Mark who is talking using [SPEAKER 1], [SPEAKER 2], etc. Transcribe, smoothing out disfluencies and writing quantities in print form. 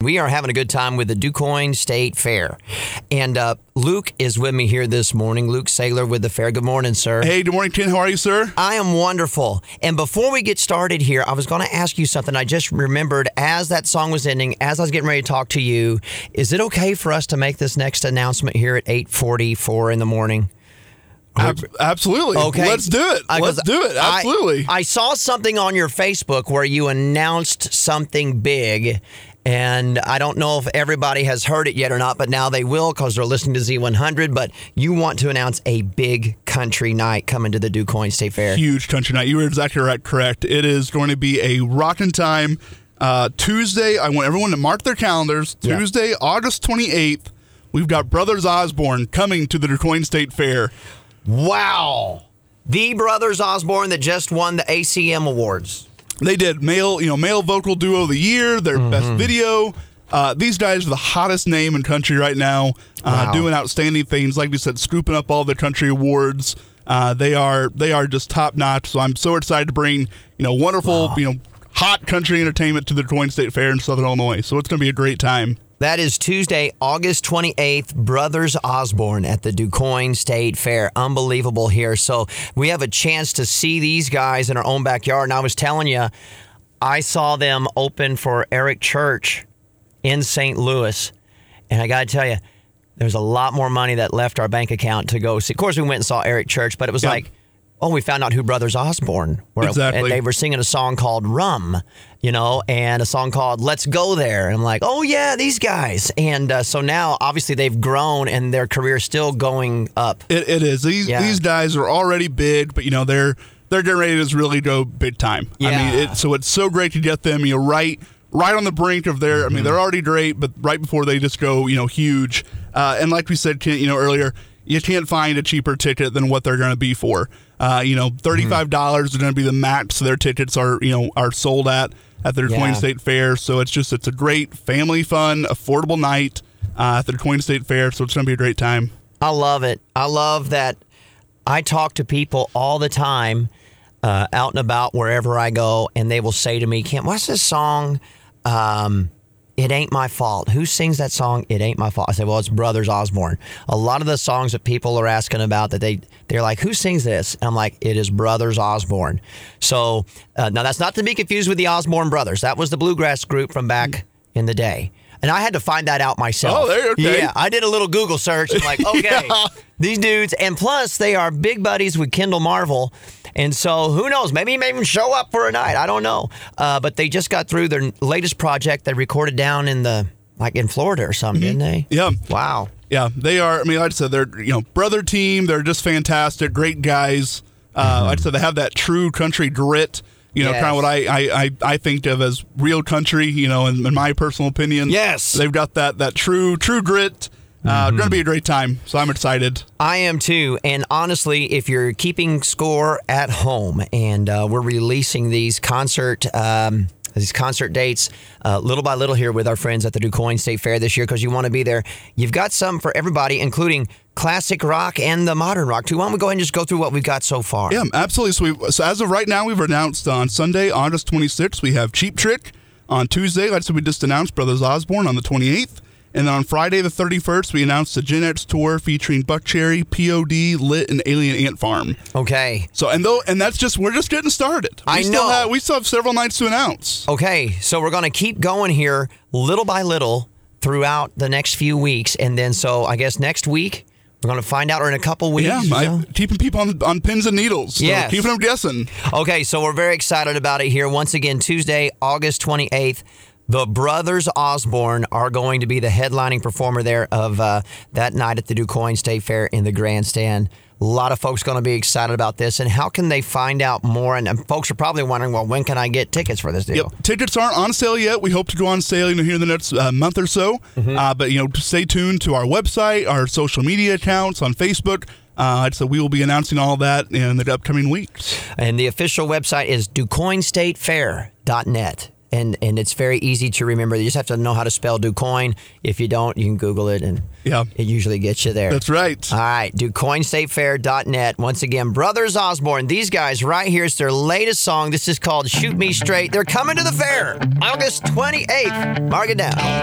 [SPEAKER 1] we are having a good time with the DuQuoin State Fair. And Luke is with me here this morning. Luke Saylor with the fair. Good morning, sir.
[SPEAKER 2] Hey, good morning, Ken. How are you, sir?
[SPEAKER 1] I am wonderful. And before we get started here, I was going to ask you something. I just remembered as that song was ending, as I was getting ready to talk to you, is it okay for us to make this next announcement here at 8:44 in the morning?
[SPEAKER 2] Absolutely.
[SPEAKER 1] Okay.
[SPEAKER 2] Let's do it. Let's do it. Absolutely.
[SPEAKER 1] I saw something on your Facebook where you announced something big, and I don't know if everybody has heard it yet or not, but now they will because they're listening to Z100. But you want to announce a big country night coming to the DuQuoin State Fair.
[SPEAKER 2] Huge country night. You were exactly right. Correct. It is going to be a rockin' time. Tuesday, I want everyone to mark their calendars.
[SPEAKER 1] Yeah.
[SPEAKER 2] Tuesday, August 28th, we've got Brothers Osborne coming to the DuQuoin State Fair.
[SPEAKER 1] Wow. The Brothers Osborne that just won the ACM Awards.
[SPEAKER 2] They did male vocal duo of the year, their best video. These guys are the hottest name in country right now, doing outstanding things. Like we said, scooping up all the country awards. They are just top notch. So I'm so excited to bring wonderful hot country entertainment to the DuQuoin State Fair in Southern Illinois. So it's going to be a great time.
[SPEAKER 1] That is Tuesday, August 28th, Brothers Osborne at the DuQuoin State Fair. Unbelievable here. So we have a chance to see these guys in our own backyard. And I was telling you, I saw them open for Eric Church in St. Louis. And I got to tell you, there's a lot more money that left our bank account to go see. Of course, we went and saw Eric Church, but it was like, we found out who Brothers Osborne were.
[SPEAKER 2] Exactly.
[SPEAKER 1] And they were singing a song called Rum, and a song called Let's Go There. And I'm like, oh, yeah, these guys. And so now, obviously, they've grown and their career is still going up.
[SPEAKER 2] It is. These guys are already big, but, they're getting ready to really go big time.
[SPEAKER 1] Yeah.
[SPEAKER 2] I mean, so it's so great to get them, right on the brink of their, I mean, they're already great, but right before they just go, huge. And like we said, earlier, you can't find a cheaper ticket than what they're going to be for. $35 is going to be the max their tickets are sold at the DuQuoin State Fair. So it's a great family fun, affordable night at the DuQuoin State Fair. So it's going to be a great time.
[SPEAKER 1] I love it. I love that I talk to people all the time out and about wherever I go, and they will say to me, Kent, what's this song? It Ain't My Fault. Who sings that song? It Ain't My Fault. I say, well, it's Brothers Osborne. A lot of the songs that people are asking about that they're like, who sings this? And I'm like, it is Brothers Osborne. So now that's not to be confused with the Osborne Brothers. That was the bluegrass group from back in the day. And I had to find that out myself.
[SPEAKER 2] Oh, okay.
[SPEAKER 1] Yeah, I did a little Google search. I'm like, okay, these dudes. And plus, they are big buddies with Kendall Marvel. And so who knows? Maybe he may even show up for a night. I don't know. But they just got through their latest project. They recorded down in in Florida or something, didn't they?
[SPEAKER 2] Yeah.
[SPEAKER 1] Wow.
[SPEAKER 2] Yeah, they are. I mean, like I said, they're brother team. They're just fantastic, great guys. Like I said, they have that true country grit. Kind of what I think of as real country. In my personal opinion.
[SPEAKER 1] Yes,
[SPEAKER 2] they've got that true grit. Going to be a great time, so I'm excited.
[SPEAKER 1] I am too. And honestly, if you're keeping score at home, and we're releasing these concert dates little by little here with our friends at the DuQuoin State Fair this year, because you want to be there. You've got some for everybody, including classic rock and the modern rock too. Why don't we go ahead and just go through what we've got so far?
[SPEAKER 2] Yeah, absolutely. So as of right now, we've announced on Sunday, August 26th, we have Cheap Trick. On Tuesday, like I said, we just announced Brothers Osborne on the 28th. And then on Friday the 31st, we announced the Gen X tour featuring Buckcherry, POD, Lit, and Alien Ant Farm.
[SPEAKER 1] Okay.
[SPEAKER 2] So we're just getting started. We still have several nights to announce.
[SPEAKER 1] Okay, so we're going to keep going here little by little throughout the next few weeks, and then so I guess next week we're going to find out, or in a couple weeks.
[SPEAKER 2] Yeah, keeping people on pins and needles. So
[SPEAKER 1] yes.
[SPEAKER 2] Keeping them guessing.
[SPEAKER 1] Okay, so we're very excited about it here. Once again, Tuesday, August 28th. The Brothers Osborne are going to be the headlining performer there of that night at the DuQuoin State Fair in the grandstand. A lot of folks going to be excited about this. And how can they find out more? And folks are probably wondering, well, when can I get tickets for this deal?
[SPEAKER 2] Yep. Tickets aren't on sale yet. We hope to go on sale here in the next month or so. But stay tuned to our website, our social media accounts on Facebook. So we will be announcing all that in the upcoming weeks.
[SPEAKER 1] And the official website is DuQuoinStateFair.net. And it's very easy to remember. You just have to know how to spell DuQuoin. If you don't, you can Google it, and it usually gets you there.
[SPEAKER 2] That's right.
[SPEAKER 1] All right, DuQuoinStateFair.net. Once again, Brothers Osborne. These guys right here, it's their latest song. This is called Shoot Me Straight. They're coming to the fair August 28th. Mark it down.